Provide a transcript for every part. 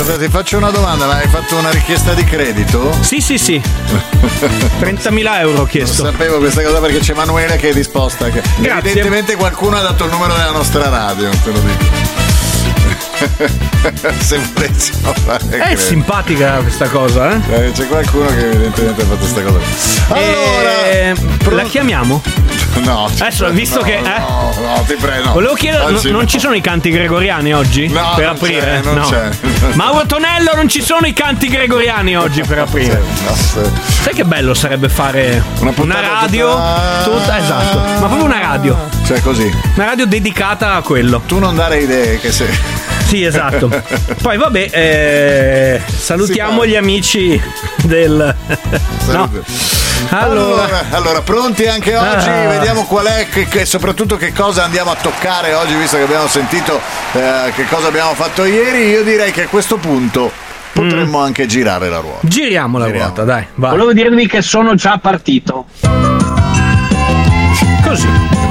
Aspetta, ti faccio una domanda, ma hai fatto una richiesta di credito? Sì. 30.000 euro ho chiesto. Non sapevo questa cosa perché c'è Manuela che è disposta. Grazie. Evidentemente qualcuno ha dato il numero della nostra radio, te lo dico. Se volessimo fare È simpatica questa cosa, eh? C'è qualcuno che evidentemente ha fatto questa cosa. Allora, la chiamiamo? No. Adesso, visto che. No, ti prego. Volevo chiedere, non ci sono i canti gregoriani oggi? No, per non aprire? c'è, non c'è. Mauro Tonello, non ci sono i canti gregoriani oggi per aprire. Sai che bello sarebbe fare una radio tutta, esatto, ma proprio una radio. Cioè così. Una radio dedicata a quello. Tu non dare idee che sei. Sì, esatto. Poi vabbè, salutiamo gli amici del. No. Allora, pronti anche oggi? Vediamo qual è che soprattutto che cosa andiamo a toccare oggi, visto che abbiamo sentito che cosa abbiamo fatto ieri. Io direi che a questo punto potremmo anche girare la ruota. Giriamo la ruota, dai. Vai. Volevo dirvi che sono già partito. Così.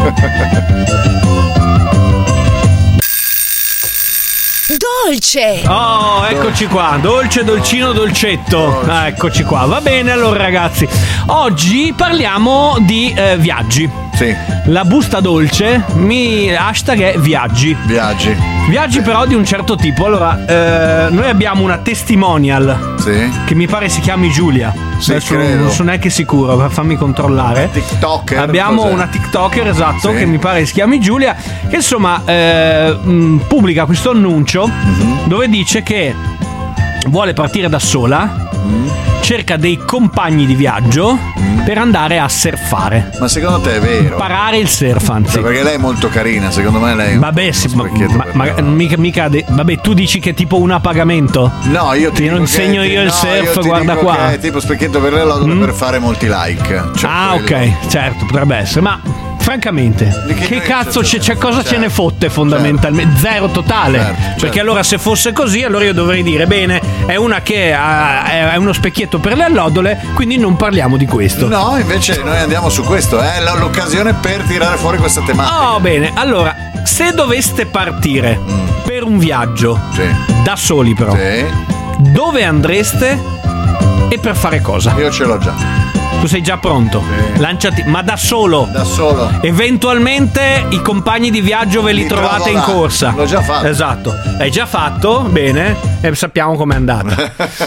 Dolce! Oh, eccoci qua, dolce, dolcino, dolcetto. Eccoci qua. Va bene, allora ragazzi, oggi parliamo di viaggi. Sì. La busta dolce hashtag è viaggi. Viaggi però di un certo tipo. Allora, noi abbiamo una testimonial, sì, che mi pare si chiami Giulia. Sì, adesso credo. non sono neanche sicuro, fammi controllare. TikToker. Abbiamo una TikToker, esatto, sì, che mi pare si chiami Giulia, che insomma pubblica questo annuncio dove dice che vuole partire da sola, cerca dei compagni di viaggio per andare a surfare. Ma secondo te è vero? Imparare il surf, anzi. Perché lei è molto carina, secondo me lei. Vabbè, sì, mica vabbè, tu dici che è tipo un a pagamento? No, io ti non insegno io il surf, guarda dico qua. Che è tipo specchietto per le lodole per fare molti like. Cioè ok, certo, potrebbe essere, ma francamente, che cazzo c'è cosa ce ne fotte fondamentalmente? Zero totale. Perché allora se fosse così, allora io dovrei dire bene, è una che è uno specchietto per le allodole, quindi non parliamo di questo. No, invece noi andiamo su questo, è l'occasione per tirare fuori questa tematica. Oh, bene, allora, se doveste partire per un viaggio, da soli però, dove andreste e per fare cosa? Io ce l'ho già. Tu sei già pronto? Sì. Lanciati, ma da solo. Da solo. Eventualmente i compagni di viaggio ve li trovate in corsa. L'ho già fatto. Esatto. Hai già fatto? Bene. E sappiamo com'è andata.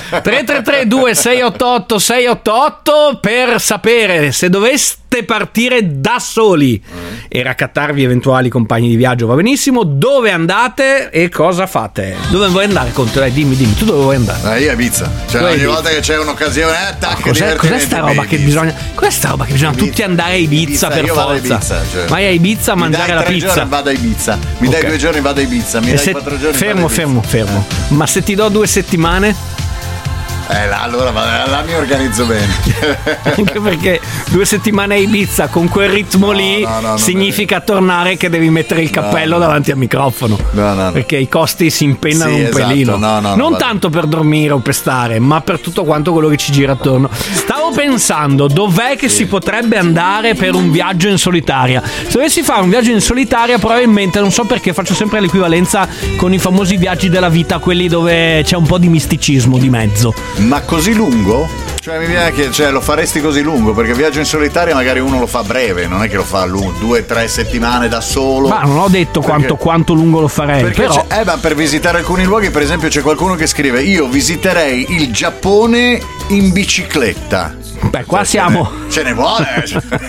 333-2688-688 per sapere se doveste partire da soli e raccattarvi eventuali compagni di viaggio, va benissimo. Dove andate e cosa fate? Dove vuoi andare, Conte? Dai, dimmi, tu dove vuoi andare? Io a Ibiza. Cioè, ogni volta che c'è un'occasione, cos'è sta roba che bisogna? Cos'è sta roba che bisogna tutti andare a Ibiza per forza? Ibiza, cioè. Vai a Ibiza a mangiare la pizza. 3 giorni vado a Ibiza. Mi dai 2 giorni vado a Ibiza. Mi dai 4 giorni. Fermo. Ma se ti do 2 settimane? Allora là mi organizzo bene. Anche perché 2 settimane a Ibiza con quel ritmo lì significa tornare che devi mettere il cappello davanti al microfono. Perché i costi si impennano un pelino. Non tanto per dormire o per stare, ma per tutto quanto quello che ci gira attorno. Stavo pensando dov'è che si potrebbe andare per un viaggio in solitaria. Se dovessi fare un viaggio in solitaria, probabilmente, non so perché, faccio sempre l'equivalenza con i famosi viaggi della vita, quelli dove c'è un po' di misticismo di mezzo. Ma così lungo? Cioè mi viene che lo faresti così lungo? Perché viaggio in solitaria magari uno lo fa breve, non è che lo fa 2-3 settimane da solo. Ma non ho detto quanto lungo lo farei. Perché però ma per visitare alcuni luoghi, per esempio c'è qualcuno che scrive: io visiterei il Giappone in bicicletta. Beh, qua siamo. Ce ne vuole.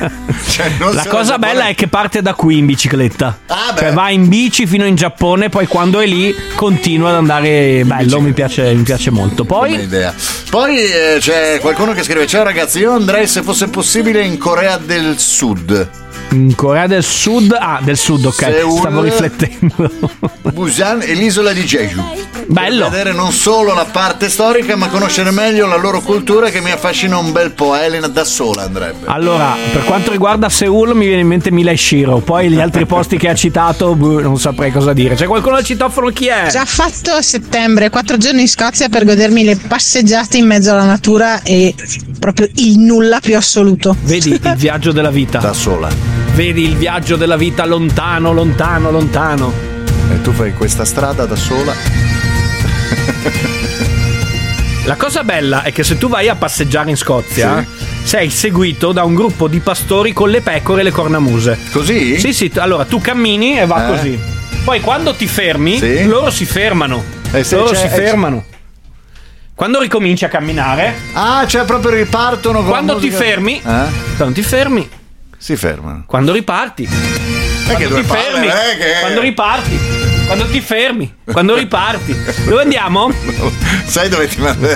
La cosa bella è che parte da qui in bicicletta. Cioè va in bici fino in Giappone, poi quando è lì continua ad andare. Bello, mi piace molto. Poi c'è qualcuno che scrive: ciao ragazzi, io andrei se fosse possibile in Corea del Sud. In Corea del Sud? Del Sud, ok. Seoul, stavo riflettendo. Busan e l'isola di Jeju. Bello. Per vedere non solo la parte storica, ma conoscere meglio la loro cultura, che mi affascina un bel po'. Elena da sola andrebbe. Allora, per quanto riguarda Seoul mi viene in mente Mila e Shiro. Poi gli altri posti che ha citato non saprei cosa dire. C'è qualcuno al citofono? Chi è? Già fatto a settembre, 4 giorni in Scozia per godermi le passeggiate in mezzo alla natura e proprio il nulla più assoluto. Vedi il viaggio della vita. Da sola. Vedi il viaggio della vita lontano. E tu fai questa strada da sola? La cosa bella è che se tu vai a passeggiare in Scozia, sei seguito da un gruppo di pastori con le pecore e le cornamuse. Così? Sì, allora tu cammini e va così. Poi quando ti fermi, loro si fermano. Fermano. Quando ricominci a camminare, cioè proprio ripartono con quando ti fermi, si fermano. Quando riparti. Quando riparti. Quando ti fermi, quando riparti. Dove andiamo? Sai dove ti mando?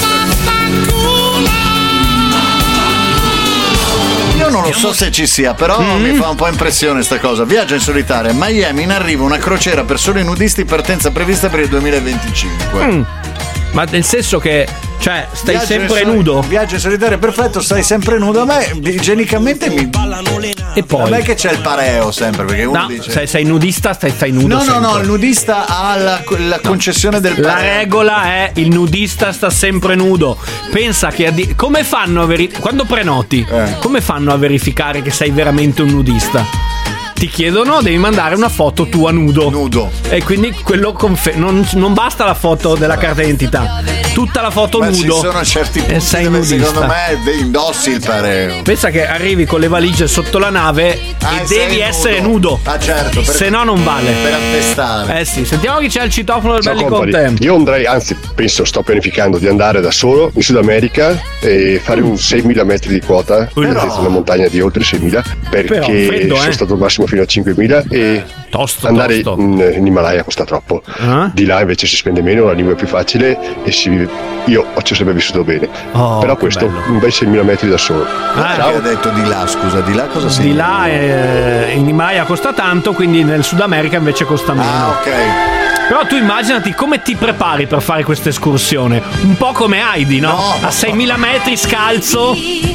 Io non lo so se ci sia, però mi fa un po' impressione sta cosa. Viaggio in solitaria, Miami, in arrivo una crociera per soli nudisti, partenza prevista per il 2025. Ma nel senso che, cioè, stai sempre nudo? Viaggio in solitaria, perfetto, stai sempre nudo. A me igienicamente mi... E poi? A me che c'è il pareo sempre, perché uno dice... Se sei nudista, stai nudo sempre. No, il nudista ha la concessione del pareo. La regola è il nudista sta sempre nudo. Pensa che... come fanno quando prenoti, come fanno a verificare che sei veramente un nudista? Ti chiedono, devi mandare una foto tua nudo. E quindi quello non basta la foto della carta d'identità, tutta la foto nudo. Ci sono certi punti dove secondo me indossi il pareo. Pensa che arrivi con le valigie sotto la nave e devi essere nudo. Certo, se no non vale. Per attestare. Sì, sentiamo chi c'è al citofono del Belli con te. Io andrei, anzi sto pianificando di andare da solo in Sud America e fare un 6.000 metri di quota, una montagna di oltre 6.000, perché sono stato al massimo fino a 5.000 e andare in Himalaya costa troppo. Di là invece si spende meno, la lingua è più facile e io ci ho sempre vissuto bene. Però questo, un bel 6.000 metri da solo. Ciao. Ha detto di là, scusa, di là cosa si Di là in Himalaya costa tanto, quindi nel Sud America invece costa meno. Ok. Però tu immaginati come ti prepari per fare questa escursione. Un po' come Heidi, no? A 6.000 metri scalzo.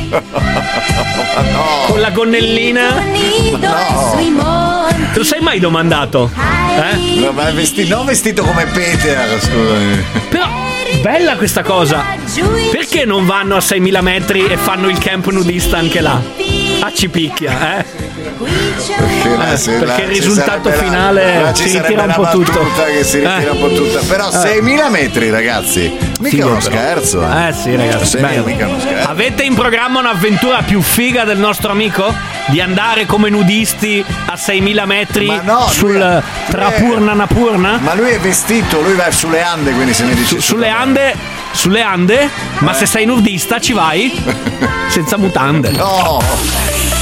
Con la gonnellina. Te lo sei mai domandato? No, ma vestito come Peter, scusami. Però bella questa cosa. Perché non vanno a 6.000 metri e fanno il camp nudista anche là? Ci picchia, perché il risultato finale si ritira un po' tutto. Che si ritira un po' tutta. Però 6.000 metri, ragazzi, mica uno scherzo. Sì, ragazzi, mica uno scherzo. Avete in programma un'avventura più figa del nostro amico? Di andare come nudisti a 6.000 metri sul Trapurna Napurna? Ma lui è vestito, lui va sulle Ande, quindi se ne dice sulle Ande? Ma se sei nudista ci vai? Senza mutande. No!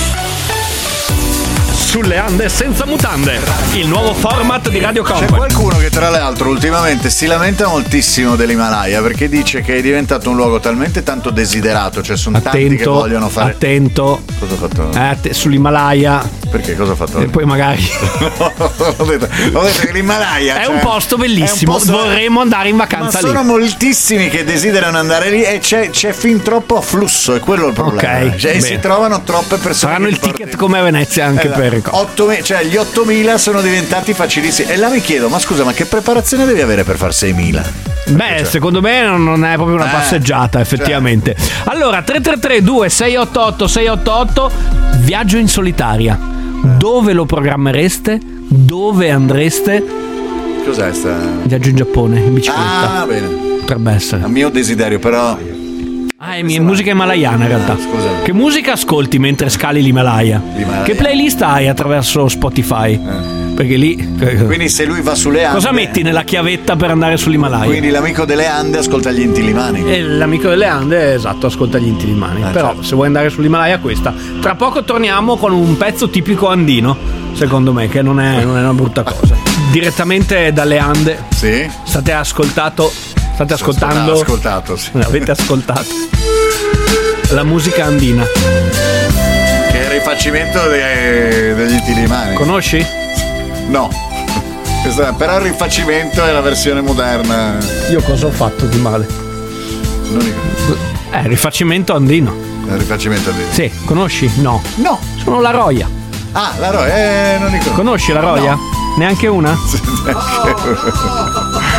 Sulle Ande senza mutande, il nuovo format di Radio Company. C'è qualcuno che tra l'altro ultimamente si lamenta moltissimo dell'Himalaya perché dice che è diventato un luogo talmente tanto desiderato, cioè sono tanti che vogliono fare. Attento. Cosa ho fatto? Sull'Himalaya. Perché cosa ho fatto? E poi magari ho detto che l'Himalaya è un posto bellissimo, vorremmo andare in vacanza lì. Ma sono moltissimi che desiderano andare lì e c'è fin troppo afflusso, è quello il problema. Si trovano troppe persone. Faranno il ticket come a Venezia anche per gli 8.000 sono diventati facilissimi. E là mi chiedo, ma scusa, ma che preparazione devi avere per far 6.000? Secondo me non è proprio una passeggiata, effettivamente. Allora, 333-2688-688, viaggio in solitaria. Dove lo programmereste? Dove andreste? Cos'è sta? Viaggio in Giappone, in bicicletta. Bene. Potrebbe essere. È un mio desiderio, però. È musica himalayana in realtà. Scusa. Che musica ascolti mentre scali l'Himalaya? Che playlist hai attraverso Spotify? Perché lì. Quindi se lui va sulle Ande. Cosa metti nella chiavetta per andare sull'Himalaya? Quindi l'amico delle Ande ascolta gli Inti-Illimani. E l'amico delle Ande, esatto, ascolta gli Inti-Illimani. Però certo. Se vuoi andare sull'Himalaya questa. Tra poco torniamo con un pezzo tipico andino, secondo me, che non è una brutta cosa. Direttamente dalle Ande. Sì. State ascoltando. Sì. Avete ascoltato la musica andina, che è il rifacimento degli Inti-Illimani. Conosci? No. Però il rifacimento è la versione moderna. Io cosa ho fatto di male? Non ricordo. Rifacimento andino. Il rifacimento andino. Sì, conosci? No. Sono la Roia. Ah, la Roia, non ricordo. Conosci la Roia? No. Neanche una? Neanche una.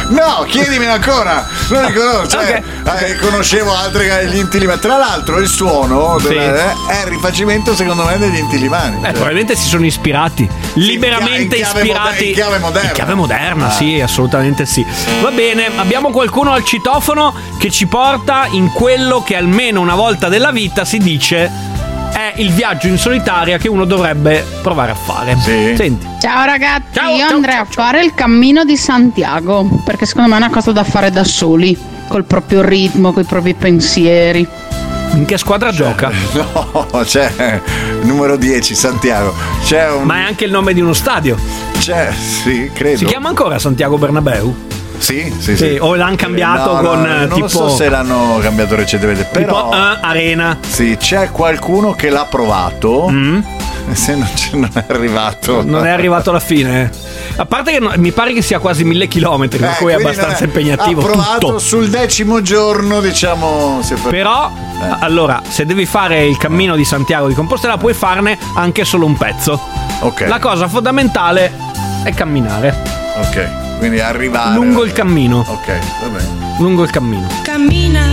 No, chiedimi ancora. Non li conosco, cioè, conoscevo altri gli intilimani. Tra l'altro il suono è il rifacimento secondo me degli intilimani. Probabilmente si sono ispirati, liberamente ispirati. In chiave moderna. In chiave moderna, sì, assolutamente sì. Va bene, abbiamo qualcuno al citofono che ci porta in quello che almeno una volta della vita si dice è il viaggio in solitaria che uno dovrebbe provare a fare. Sì. Senti. Ciao ragazzi, io andrei a fare il Cammino di Santiago, perché secondo me è una cosa da fare da soli, col proprio ritmo, coi propri pensieri. In che squadra gioca? No, c'è numero 10 Santiago. Ma è anche il nome di uno stadio. Sì, credo. Si chiama ancora Santiago Bernabéu? Sì. O l'hanno cambiato non tipo. Non so se l'hanno cambiato recentemente, però. Tipo Arena. Sì, c'è qualcuno che l'ha provato. Se non è arrivato. Non è arrivato alla fine. A parte che mi pare che sia quasi 1000 chilometri, per cui è abbastanza impegnativo. Ha provato tutto. Sul 10° giorno, diciamo. Però, allora, se devi fare il Cammino di Santiago di Compostela, puoi farne anche solo un pezzo. Ok. La cosa fondamentale è camminare. Ok. Quindi arrivare lungo il cammino. Ok, va bene. Lungo il cammino. Cammina.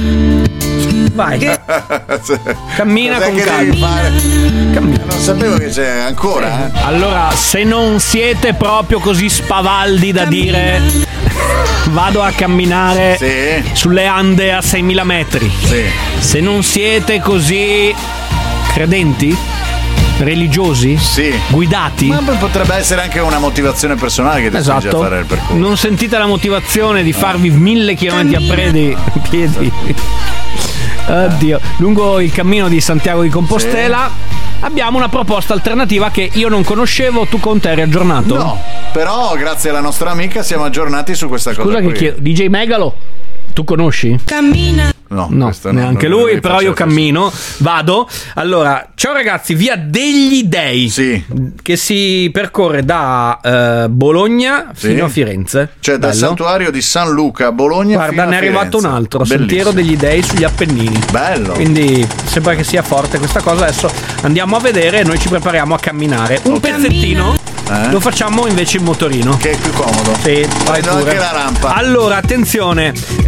Vai. Cammina con calma. Cammina. Non sapevo che c'è ancora. Allora, se non siete proprio così spavaldi da dire vado a camminare sulle Ande a 6.000 metri. Se non siete così credenti, religiosi? Guidati? Ma potrebbe essere anche una motivazione personale che ti spinge a fare il percorso. Non sentite la motivazione di farvi 1000 chilometri a piedi? Oddio. Lungo il Cammino di Santiago di Compostela abbiamo una proposta alternativa che io non conoscevo. Tu con te eri aggiornato? No, però grazie alla nostra amica siamo aggiornati su questa cosa. Scusa che chiedo, DJ Megalo, tu conosci? Cammina. No, neanche lui, però io cammino, vado. Allora, ciao ragazzi, via degli Dei, che si percorre da Bologna fino a Firenze. Cioè dal santuario di San Luca a Bologna. Guarda, fino a ne è arrivato un altro, bellissimo. Sentiero degli Dei sugli Appennini. Bello. Quindi sembra che sia forte questa cosa. Adesso andiamo a vedere e noi ci prepariamo a camminare un pezzettino. Lo facciamo invece in motorino, che è più comodo. Sì, prendo anche la rampa. Allora, attenzione,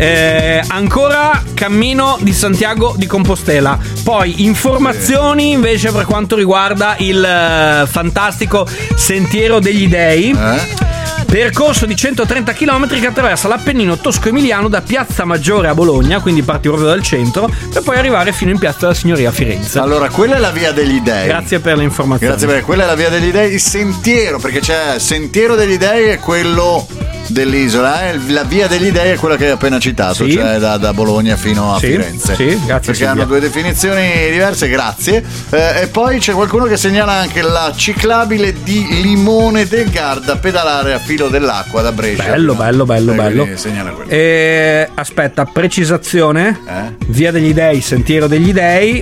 ancora Cammino di Santiago di Compostela. Poi informazioni invece per quanto riguarda il fantastico Sentiero degli Dei. Percorso di 130 km che attraversa l'Appennino tosco-emiliano da Piazza Maggiore a Bologna, quindi parti proprio dal centro, per poi arrivare fino in Piazza della Signoria a Firenze. Allora, quella è la via degli Dei. Grazie per le informazioni. Grazie, perché quella è la via degli Dei. Il sentiero, perché c'è Sentiero degli Dei è quello dell'isola, la via degli Dei è quella che hai appena citato, cioè da Bologna fino a Firenze. Sì, grazie. Perché hanno due definizioni diverse, grazie. E poi c'è qualcuno che segnala anche la ciclabile di Limone del Garda, pedalare a filo dell'acqua da Brescia. Bello. Segnala quello. Aspetta, precisazione. Via degli Dei, Sentiero degli Dei.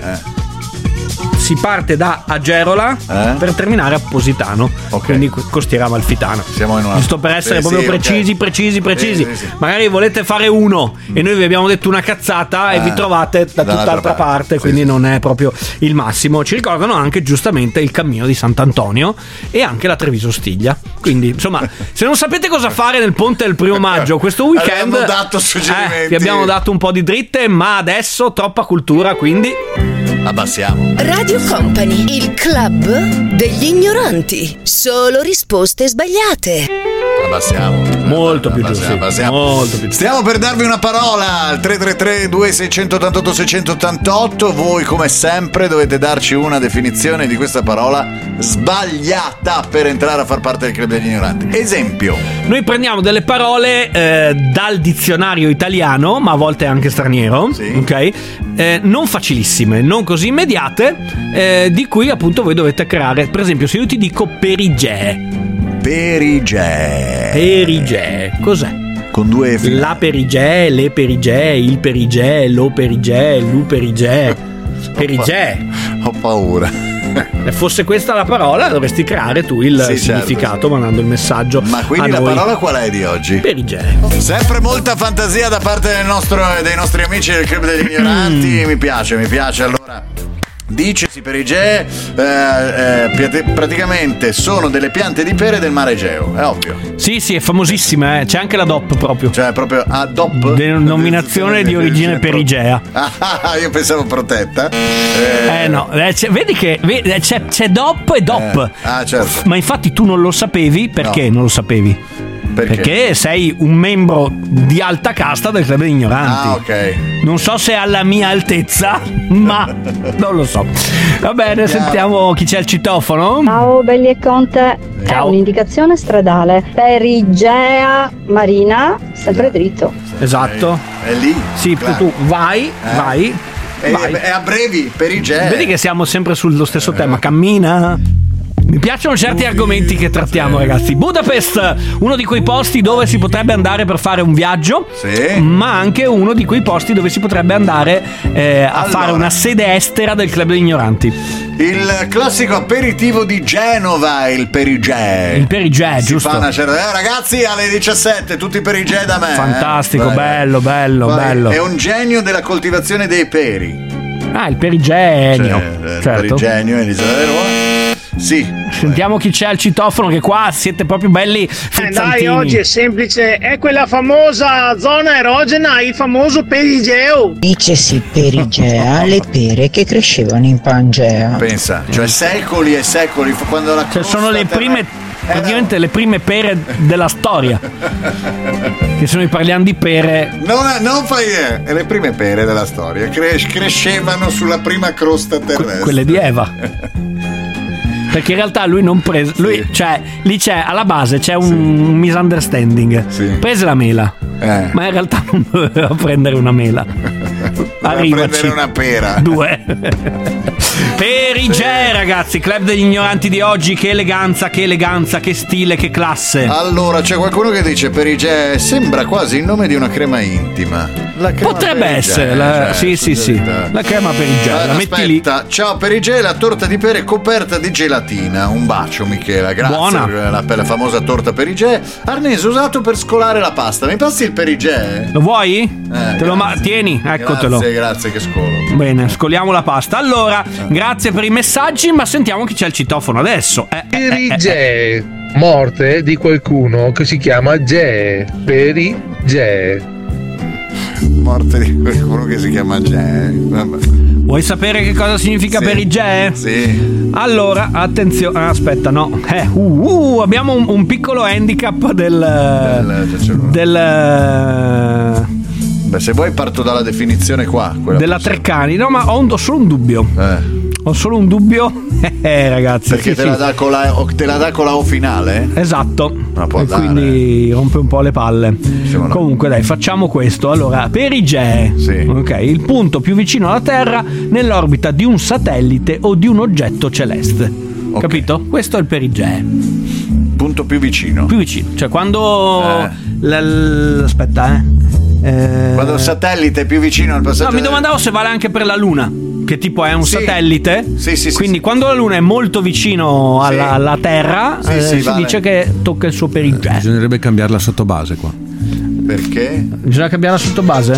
Si parte da Agerola per terminare a Positano, quindi costiera amalfitana. Siamo in una... Giusto per essere proprio precisi. Sì. Magari volete fare uno e noi vi abbiamo detto una cazzata e vi trovate da tutt'altra parte, quindi non è proprio il massimo. Ci ricordano anche giustamente il Cammino di Sant'Antonio e anche la Treviso Stiglia. Quindi insomma, se non sapete cosa fare nel ponte del 1° maggio questo weekend, abbiamo dato suggerimenti. Vi abbiamo dato un po' di dritte, ma adesso troppa cultura, quindi abbassiamo. Radio Company, il club degli ignoranti. Solo risposte sbagliate. Abbassiamo. Molto più giusto. Stiamo per darvi una parola al 333 2688 688. Voi come sempre dovete darci una definizione di questa parola sbagliata per entrare a far parte del club degli ignoranti. Esempio: noi prendiamo delle parole dal dizionario italiano, ma a volte anche straniero, ok? Non facilissime, non così immediate, di cui appunto voi dovete creare. Per esempio, se io ti dico perigee, cos'è? Con due F. La perigee, le perigee, il perigee, lo perigee, lu perigee. Perigee. Ho paura. Se fosse questa la parola, dovresti creare tu il significato, mandando il messaggio. Ma quindi la parola qual è di oggi? Perigee. Sempre molta fantasia da parte dei nostri amici del Club degli Ignoranti. Mi piace. Allora, Dicesi per Igee, praticamente sono delle piante di pere del mare Egeo, è ovvio. Sì, è famosissima, c'è anche la DOP proprio. Cioè proprio DOP? Denominazione di origine perigea. Io pensavo protetta. No, vedi che c'è DOP e DOP. Certo. Ma infatti tu non lo sapevi, perché non lo sapevi? Perché sei un membro di alta casta del Club degli Ignoranti. Ok. Non so se è alla mia altezza, ma non lo so. Va bene, sentiamo chi c'è al citofono. Ciao belli e conte. Ciao. È un'indicazione stradale. Perigea Marina, sempre dritto. Esatto. È lì. Sì, tu vai. È a brevi, Perigea. Vedi che siamo sempre sullo stesso tema. Cammina. Mi piacciono certi argomenti che trattiamo, ragazzi. Budapest, uno di quei posti dove si potrebbe andare per fare un viaggio, ma anche uno di quei posti dove si potrebbe andare a fare una sede estera del Club degli Ignoranti. Il classico aperitivo di Genova, il Perigea. Il Perigea, giusto. Fa una certa... ragazzi, alle 17, tutti Perigea da me. Fantastico, bello. È un genio della coltivazione dei peri. Il perigenio. Certo. Il perigenio, Elisabetta. Sì. Sentiamo chi c'è al citofono, che qua siete proprio belli frizzantini. Dai, oggi è semplice, è quella famosa zona erogena, il famoso perigeo. Dicesi perigea le pere che crescevano in Pangea. Pensa, cioè secoli e secoli, quando la sono le prime, praticamente le prime pere della storia. Che se noi parliamo di pere, non fai le prime pere della storia crescevano sulla prima crosta terrestre, quelle di Eva. Perché in realtà lui non prese. Lui, cioè, lì c'è alla base c'è un misunderstanding. Prese la mela. Ma in realtà non doveva prendere una mela. Arrivaci. Prendere una pera. 2. Perigea, ragazzi, Club degli Ignoranti di oggi. Che eleganza, che stile, che classe. Allora, c'è qualcuno che dice Perigea sembra quasi il nome di una crema intima. La crema potrebbe essere, sì. La crema Perigea, la metti lì. Ciao Perigea, la torta di pere coperta di gelatina. Un bacio, Michela, grazie. Buona. Per la famosa torta Perigea. Arnese usato per scolare la pasta. Mi passi il Perigea? Lo vuoi? Tieni, eccotelo. Grazie, che scolo. Bene, scoliamo la pasta. Allora, grazie per i messaggi, ma sentiamo chi c'è al citofono adesso. Perigea, morte di qualcuno che si chiama Gee. Perigea. Morte di qualcuno che si chiama Gee. Vuoi sapere che cosa significa Perigea? Sì. Allora, attenzione. Aspetta, no. Abbiamo un piccolo handicap Beh, se vuoi parto dalla definizione qua. Della Treccani. No, ma ho solo un dubbio. Ho solo un dubbio, ragazzi. Perché te la dà con la O finale? Esatto. E quindi rompe un po' le palle. Comunque dai, facciamo questo. Allora, Perigea, ok, il punto più vicino alla Terra nell'orbita di un satellite o di un oggetto celeste. Capito? Questo è il Perigea. Punto più vicino. Cioè quando aspetta, quando il satellite è più vicino al passaggio. No, mi domandavo se vale anche per la Luna. Che tipo è un satellite? Sì. Quindi quando la Luna è molto vicino alla Terra, si dice che tocca il suo Perigea. Bisognerebbe cambiarla sotto base qua. Perché? Bisogna cambiarla sotto base?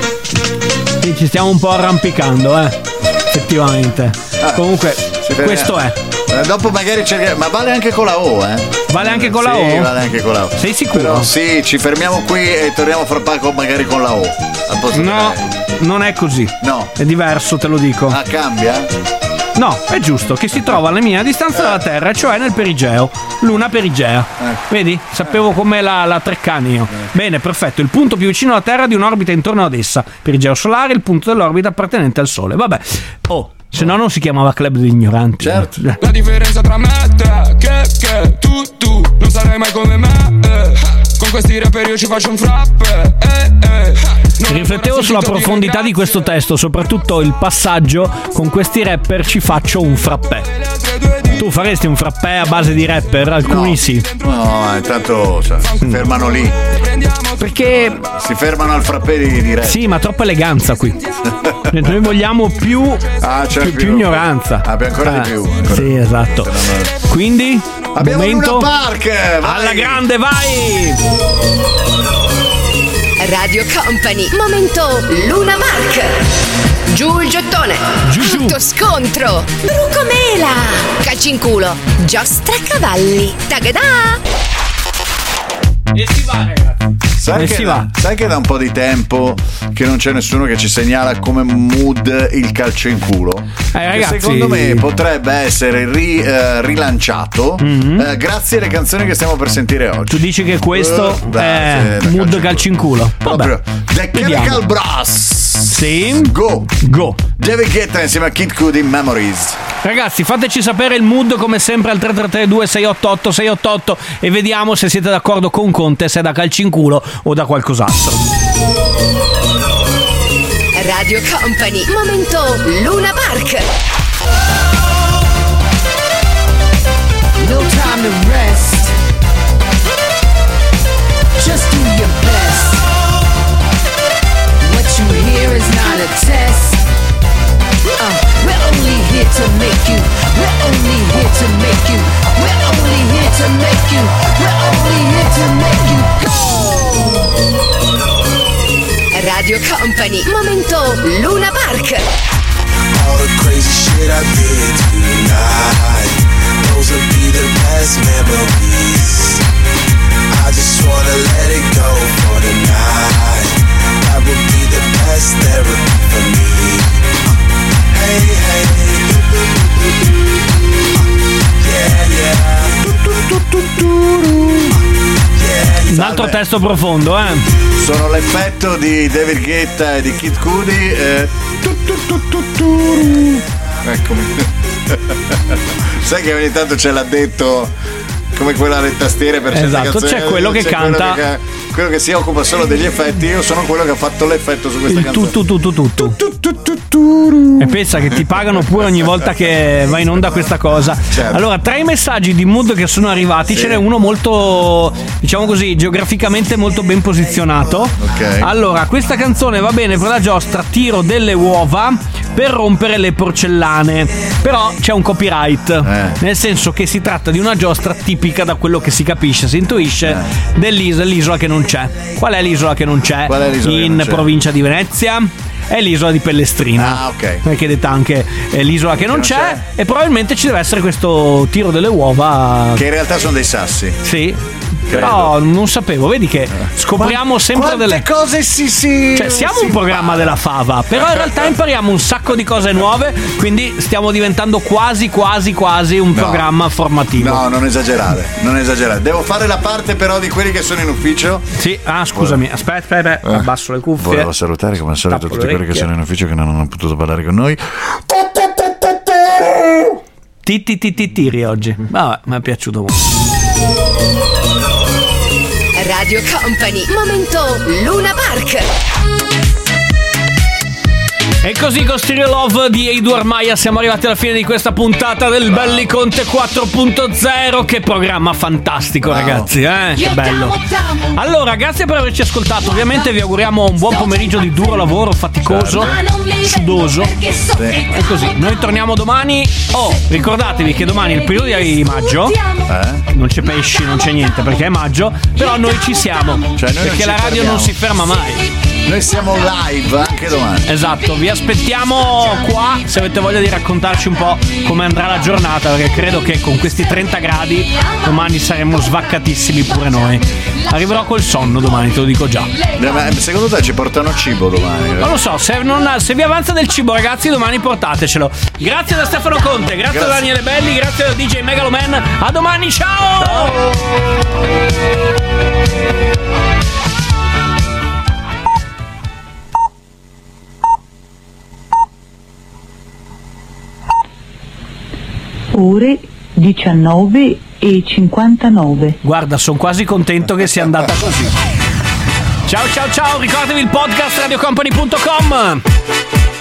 Sì, ci stiamo un po' arrampicando, effettivamente. Comunque, questo è. Dopo magari ma vale anche con la O, Vale anche con la O? Sì, vale anche con la O. Sei sicuro? Però sì, ci fermiamo qui e torniamo fra poco magari con la O. No, non è così. No. È diverso, te lo dico. Cambia? No, è giusto che si trova alla mia distanza dalla Terra, cioè nel Perigeo. Luna Perigea. Vedi? Sapevo com'è la Treccani io. Bene, perfetto. Il punto più vicino alla Terra di un'orbita intorno ad essa. Perigeo solare, il punto dell'orbita appartenente al Sole. Vabbè. Se no non si chiamava Club degli Ignoranti. Certo. La differenza tra me e te, che tu non sarai mai come me. Con questi rapper io ci faccio un frappe. Riflettevo sulla profondità di questo testo, soprattutto il passaggio con questi rapper ci faccio un frappè. Tu faresti un frappè a base di rapper? Alcuni sì. No, intanto si fermano lì. Perché si fermano al frappè di rap. Sì, ma troppa eleganza qui. Noi vogliamo più ignoranza. Ancora di più. Sì, esatto. Quindi abbiamo momento Luna Park. Alla grande, vai! Radio Company, momento Luna Park. Giù il gettone. Giù. Tutto scontro. Brucomela. Calci in culo. Giostra cavalli. Tagadà. E si va, ragazzi. Sai che da un po' di tempo che non c'è nessuno che ci segnala come mood il calcio in culo? Ragazzi, secondo me potrebbe essere rilanciato grazie alle canzoni che stiamo per sentire oggi. Tu dici che questo è mood calcio in culo? Proprio The Chemical Brothers. Sì. Go. David Guetta insieme a Kid Cudi, Memories. Ragazzi, fateci sapere il mood come sempre al 333-2688-688 e vediamo se siete d'accordo con Conte, se è da calci in culo o da qualcos'altro. Radio Company, momento Luna Park. No time to rest. Just do your best. What you hear is not a test. We're only here to make you. We're only here to make you. We're only here to make you. We're only here to make you go. Radio Company, momento Luna Park. All the crazy shit I did tonight, those will be the best memories. I just wanna let it go for the night. That would be the best therapy for me. Hey, hey. Un altro testo profondo, Sono l'effetto di David Guetta e di Kid Cudi. Eccomi. Sai che ogni tanto c'è l'addetto come quella alle tastiere per certe canzoni. C'è quello che canta. Quello che si occupa solo degli effetti. Io sono quello che ha fatto l'effetto su questa canzone. E pensa che ti pagano pure ogni volta che va in onda questa cosa. Certo. Allora, tra i messaggi di mood che sono arrivati ce n'è uno molto, diciamo così, geograficamente molto ben posizionato. Allora, questa canzone va bene per la giostra, tiro delle uova per rompere le porcellane. Però c'è un copyright, nel senso che si tratta di una giostra tipica, da quello che si capisce, si intuisce, dell'isola che non c'è. Qual è l'isola che non c'è? In provincia di Venezia? È l'isola di Pellestrina, perché è detta anche l'isola che non c'è, e probabilmente ci deve essere questo tiro delle uova che in realtà sono dei sassi. Sì. Però non sapevo, vedi che scopriamo sempre delle cose. Cioè, siamo un programma della fava, però in realtà impariamo un sacco di cose nuove, quindi stiamo diventando quasi un programma formativo. No, non esagerare. Devo fare la parte però di quelli che sono in ufficio. Sì, scusami, aspetta, abbasso le cuffie. Volevo salutare come al solito tutti quelli che sono in ufficio che non hanno potuto parlare con noi. Tiri oggi. Vabbè, mi è piaciuto molto. Radio Company, momento Luna Park. E così con Stereo Love di Edu Armaia siamo arrivati alla fine di questa puntata del Belli Conte 4.0. Che programma fantastico, ragazzi, Che bello. Allora, grazie per averci ascoltato. Ovviamente vi auguriamo un buon pomeriggio di duro lavoro, faticoso, sudoso. E così, noi torniamo domani. Ricordatevi che domani è il periodo di maggio. Non c'è pesci, non c'è niente perché è maggio. Però noi ci siamo, perché la radio non si ferma mai. Noi siamo live anche domani. Esatto, vi aspettiamo qua se avete voglia di raccontarci un po' come andrà la giornata, perché credo che con questi 30 gradi domani saremo svaccatissimi pure noi. Arriverò col sonno domani, te lo dico già. Secondo te ci portano cibo domani? Non lo so, se vi avanza del cibo, ragazzi, domani portatecelo. Grazie da Stefano Conte, grazie da Daniele Belli, grazie da DJ Megaloman. A domani, ciao! Ore 19:59. Guarda, sono quasi contento che sia andata così. Ciao, ricordatevi il podcast radiocompany.com.